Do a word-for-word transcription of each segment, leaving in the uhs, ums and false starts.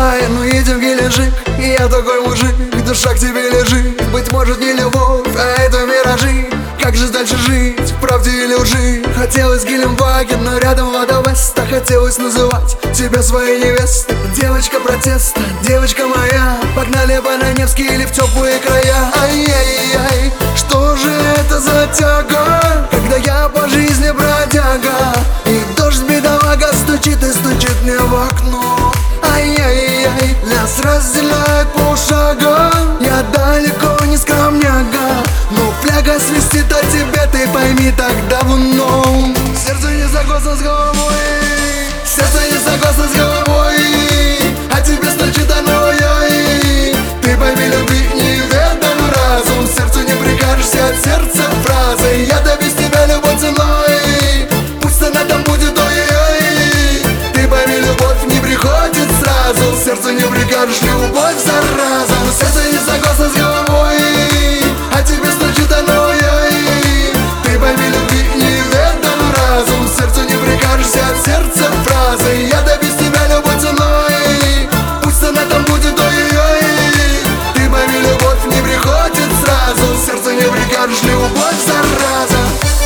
Давай, ну идем в Геленджик, я такой мужик, душа к тебе лежит. Быть может не любовь, а это миражи. Как же дальше жить, в правде или лжи? Хотелось Гелендваген, но рядом вода Веста. Хотелось называть тебя своей невестой. Девочка протеста, девочка моя, погнали по на Невский или в теплые края. Ай-яй-яй, что же это за тяга, когда я по жизни бродяга, и дождь бедолага стучит и стучит мне в окно. Ай-яй-яй, нас разделяет полшага, я далеко не скромняга, но фляга свистит о тебе, ты пойми так давно. Сердце не согласно с головой, сердце не согласно с головой, а тебе значит оно яй. Ты пойми, любви неведом разум, сердцу не прикажешься от сердца фразой. Я добьюсь тебя любой ценой, пусть она там будет ой-ой. Ты пойми, любовь не приходит сразу, сердцу не прикажешь, любовь зараза. Сердце не согласно с головой, а тебе значит оно яй. Ты пойми, любви неведом разум, сердцу не прикажешься от сердца фразой. Я добьюсь тебя любой ценой, пусть она там будет ой-ой. Ты пойми, любовь не приходит сразу, сердцу не прикажешь, любовь зараза.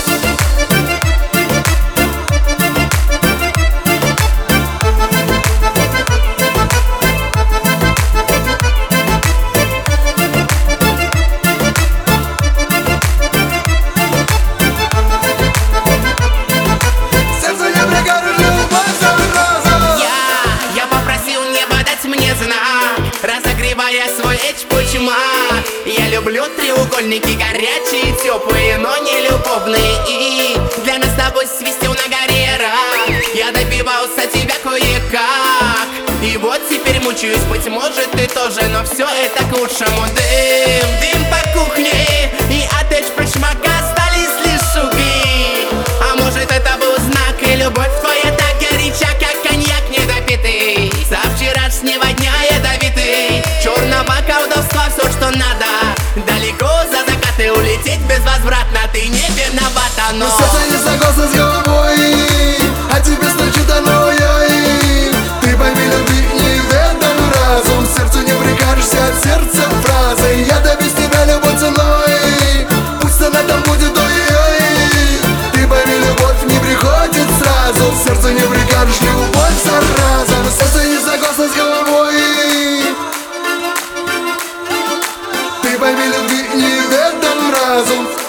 Разогревая свой эчпучмак, я люблю треугольники горячие, теплые, но не любовные. И для нас с тобой свистел на горе рак, я добивался тебя кое-как. И вот теперь мучаюсь, быть может ты тоже, но все это к лучшему. Дым, дым по кухне, и от эчпучмака остались лишь шуги. А может это был знак, и любовь твоя так горяча, как коньяк недопитый. Со вчерашнего дня ядовитый, черного колдовства все, что надо. Далеко за закаты улететь безвозвратно, ты не виновата, но сердце не согласно с головой, а тебе значит оно яй. Ты пойми, любви неведом разум, сердцу не прикажешься от сердца фразой. Я добьюсь тебя любой ценой, пусть она там будет ой-ой. Ты пойми, любовь не приходит сразу, сердцу не прикажешь, любовь зараза. Но сердце не согласно с головой, ты пойми, любви неведом разум.